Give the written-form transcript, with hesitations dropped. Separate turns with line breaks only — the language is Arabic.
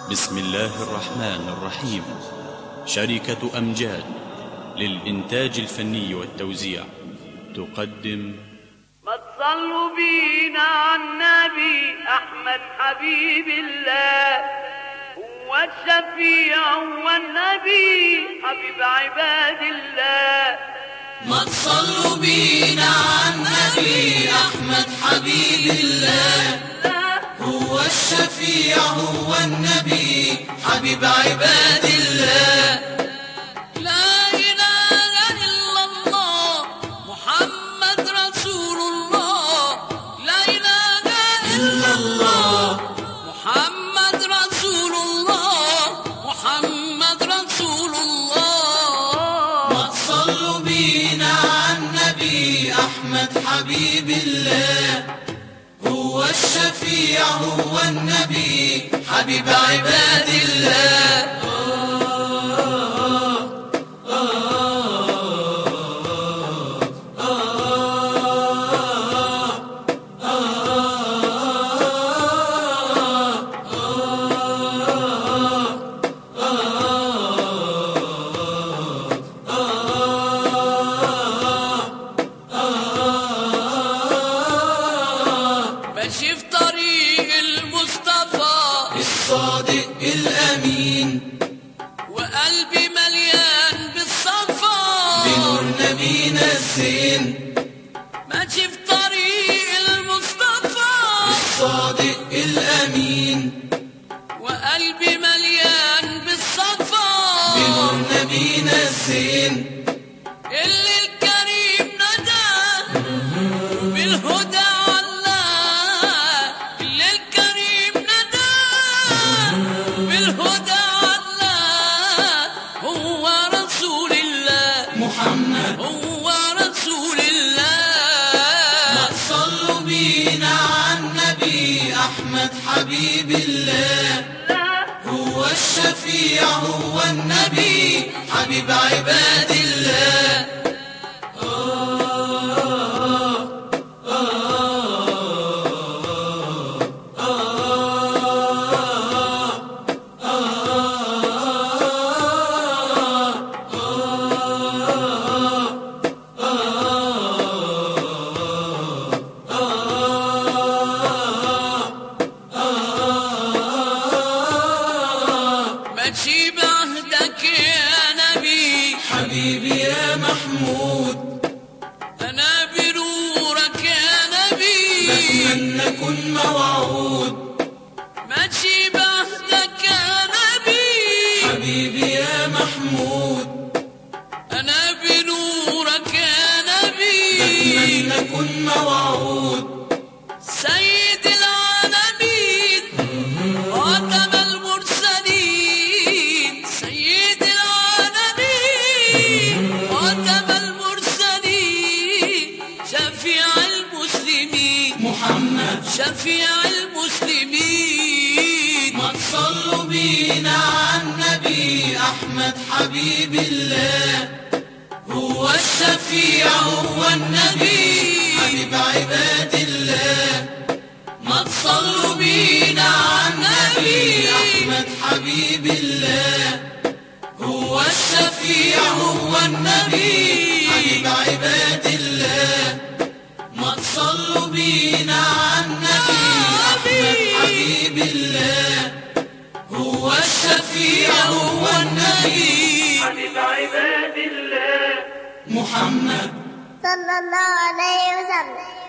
بسم الله الرحمن الرحيم. شركة أمجاد للإنتاج الفني والتوزيع تقدم
ما تصلوا بينا على النبي أحمد حبيب الله، هو الشفيع هو النبي حبيب عباد الله.
ما تصلوا بينا على النبي أحمد حبيب الله، هو الشفيع هو النبي حبيب عباد الله. لا إله إلا الله محمد رسول الله، لا إله إلا الله محمد رسول الله، محمد رسول الله. ما تصلوا بينا على النبي أحمد حبيب الله، هو الشفيع هو النبي حبيب عباد الله. ماشي في طريق المصطفى الصادق الأمين، وقلبي مليان بالصفا بنور نبينا الزين. ماشي في طريق المصطفى الصادق الأمين، وقلبي مليان بالصفا بنور نبينا الزين. اللي الكريم ندى بالهدى محمد هو رسول الله. ما تصلوا بينا على النبي أحمد حبيب الله، هو الشفيع هو النبي حبيب عباد الله. ماشي بعهدك يا نبي حبيبي يا محمود، أنا بنورك يا نبي بتمنى أكون موعود. ماشي بعهدك يا نبي حبيبي يا محمود، أنا بنورك يا نبي بتمنى أكون موعود. سيد العالمين خاتم المرسلين، سيد العالمين خاتم المرسلين، شفيع المسلمين محمد شفيع المسلمين. ما تصلوا بينا على النبي أحمد حبيب الله، هو الشفيع هو النبي حبيب عباد الله. ما تصلوا بينا على النبي أحمد حبيب الله، هو الشفيع هو النبي حبيب عباد الله. ما تصلوا بينا على النبي أحمد حبيب الله، هو الشفيع هو النبي
حبيب عباد الله.
محمد
صلى الله عليه وسلم.